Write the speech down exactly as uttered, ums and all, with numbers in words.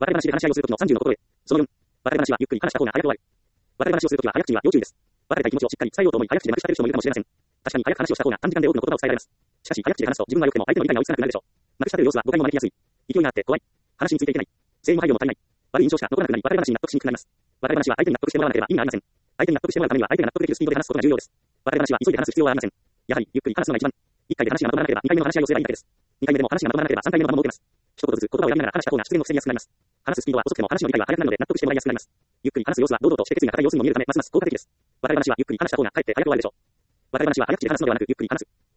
笑い話で話し合いをするときのさんじゅうの心得。そのよん、笑い話はゆっくり話した方が早く終わる。笑い話をするときは早口には要注意です。笑いたい気持ちをしっかり伝えようと思い早口でまくしたてる人もいるかもしれません。確かに早く話をした方が短時間で多くの言葉を伝えられます。しかし早口で話すと自分は良くても相手の理解が追いつかなくなるでしょう。まくしたてる様子は誤解も招きやすい。勢いがあって怖い。話についていけない。誠意も配慮も足りない。悪い印象しか残らなくなり、笑い話に納得しにくくなります。笑い話は相手に納得してもらわなければ意味がありません。相手に納得してもらうためには相手が納得できるスピードで話すことが重要です。笑い話は急いで話す必要はありません。やはりゆっくり話すのが一番。いっかいで話がまとまらなければにかいめの話し合いをすればいいだけです。にかいめでも話がまとまらなければさんかいめの場も設けます。一言ずつ言葉を選びながら話した方が失礼も防ぎやすくなります。話すスピードは遅くても話の理解は早くなるので納得してもらいやすくなります。ゆっくり話す様子は堂々として決意が固い様子にも見えるためますます効果的です。笑い話はゆっくり話した方がかえって早く終わるでしょう。笑い話は早口で話すのではなくゆっくり話す。